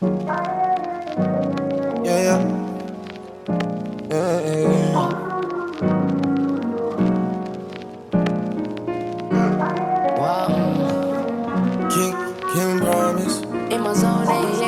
Yeah, yeah. Wow. King promise. In my zone,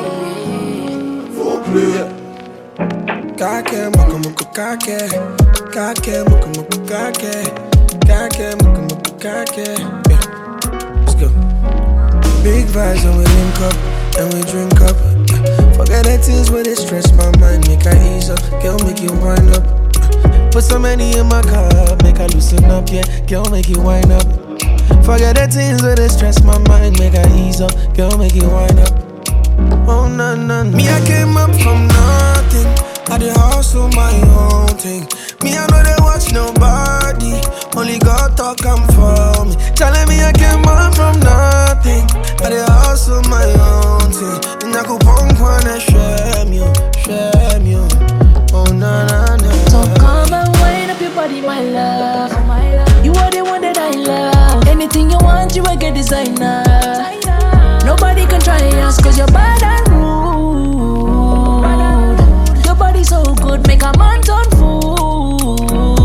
Yeah. Kake muka muka kake. Kake muka muka kake. Kake muka muka kake. Yeah. Let's go. Big vibes and we link up and we drink up. Forget the things where they stress my mind, make I ease up. Girl, make you wind up. Put some money in my cup, make I loosen up, yeah. Girl, make you wind up. Forget the things where they stress my mind, make I ease up. Girl, make you wind up. Oh, no, no, no. Me, I came up from nothing. I did hustle my own thing. Me, I know they watch nobody. Only God talk come for me. Telling me I came up from nothing. I did hustle my own thing. And I could punk one and shame you. Oh, na na na. so come and wind up your body, my love. You are the one that I love. Anything you want, you will get designer. Nobody can try us, cause you're bad and rude. Your body so good, make a man turn fool.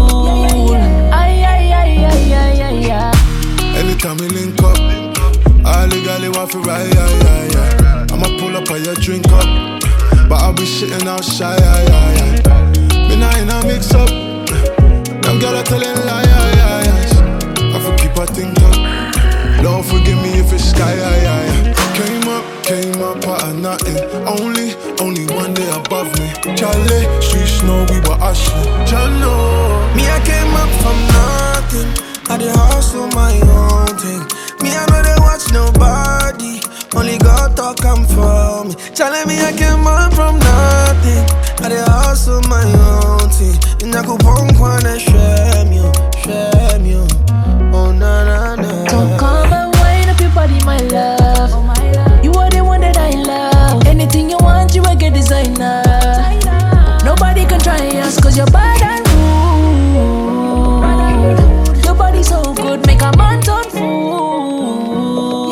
Ay. Anytime we link up, I legally want to ride, yeah. I'ma pull up on your drink up, but I'll be shitting out shy, Me not in a mix up, them girls are telling lies, I for keep a thing up, Lord forgive me if it's sky, Came up out of nothing, only one day above me. Charlie, streets know we were Ashley, Jano. Me, I came up from nothing. I did hustle my own thing. Me, I know they watch nobody. Only God talk come for me. Telling me I came up from nothing. I did hustle my own thing. And I could punk one and shame you. Oh, na na na. So come and wind up your body, my love. You are the one that I love. Anything you want, you will get designer. Nobody can try us, cause you're bad and rude. Your body so good, make a man turn fool.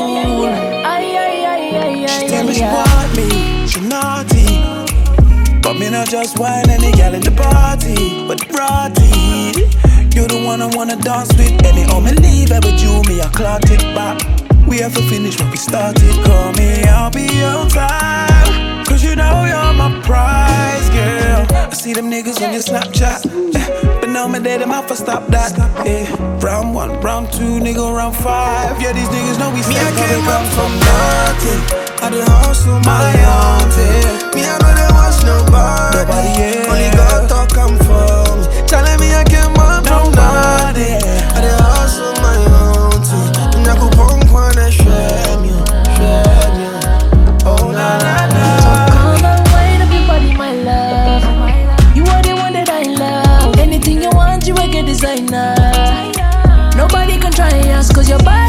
She tell me she want me, she naughty. But me not just wine any gal in the party, but rotty. You the one I wanna dance with. Anyhow me leave it with you, me I clock it back. We have to finish what we started. Call me, I'll be on time. Cause you know you're my prize, girl. I see them niggas on your Snapchat, but now my day them have to stop that. Round 1, round 2, nigga, round 5. Yeah, these niggas know we Me, step I came up from nothing. nothing. I did hustle my own thing. Me, I know they watch nobody. Yeah. Only God talk come for me. Telling me I came up from nothing. I did hustle my own thing. And I could punk one and shame you. Oh, na na na. So come and wind up your body, my love. You are the one that I love. Anything you want, you will get designer. Nobody can try us, cause you're bad